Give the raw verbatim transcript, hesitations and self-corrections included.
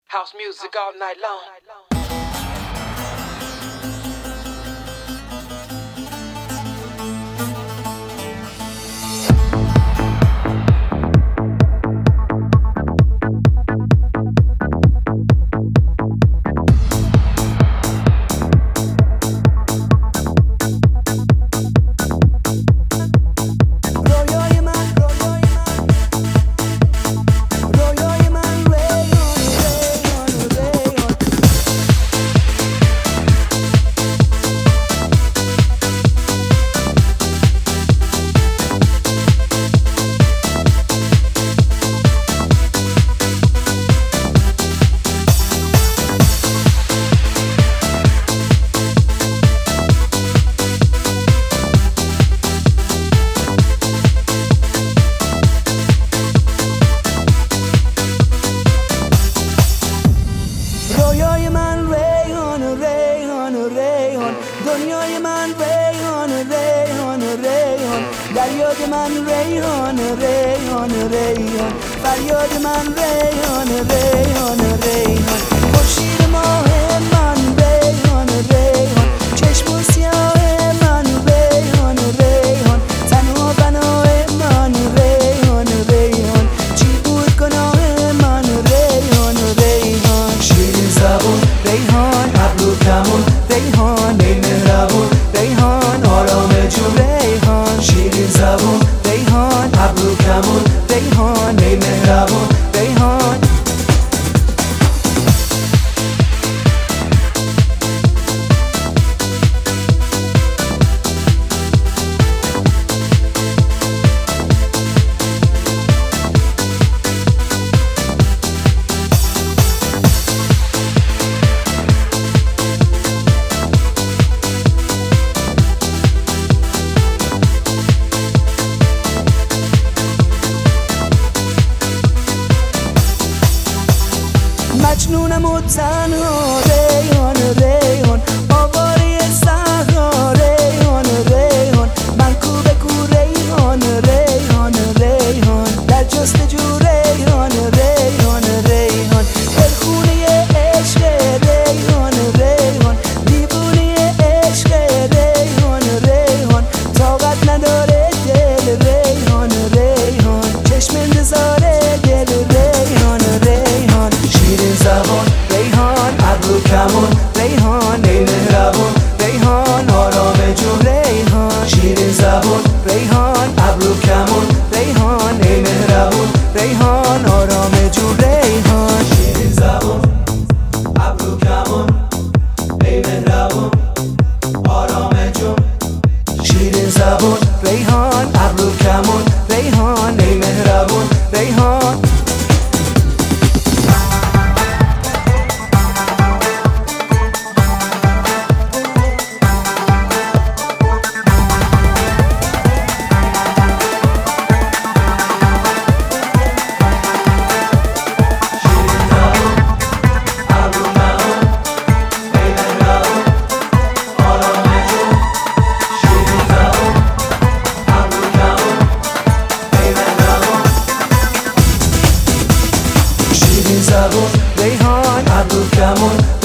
House music all night long. رویای من ریحان و ریحان و ریحان، دنیای من ریحان و ریحان و ریحان، دریای من ریحان و ریحان و ریحان، فریاد من ریحان و ریحان و ریحان، خورشید ماه من ریحان و ریحان، چشم و سیاه من ریحان و ریحان، تن و بنای من ریحان و ریحان، چی بود گناه من ریحان و ریحان، شیرین زبون ریحان، ابرو کمون ریحان، ای مهربون ریحان، آرام جون ریحان، شیرین زبون ریحان، ابرو کمون ریحان، ای مهربون ریحان. مجنونم و تنها ریحان ریحان، آواره صحرا ریحان ریحان، من کو به کو ریحان ریحان ریحان، در جستجو ریحان ریحان ریحان، دلخونه عشق ریحان ریحان، دیوونه عشق ریحان ریحان، طاقت نداره دل ریحان ریحان، چشم انتظار دل ریحان ریحان، شیرین زبان ریحان، ابرو کمون ریحان، ای مهربون ریحان، آرام جون ریحان، شیرین زبان ریحان، ابرو کمون ریحان، ای مهربون ریحان، آرام جون ریحان، شیرین زبان ابرو کمون ای مهربون آرام جون، شیرین زبان ریحان، ابرو کمون ریحان، ای مهربون ریحان. زبون ریحان، ابرو کمون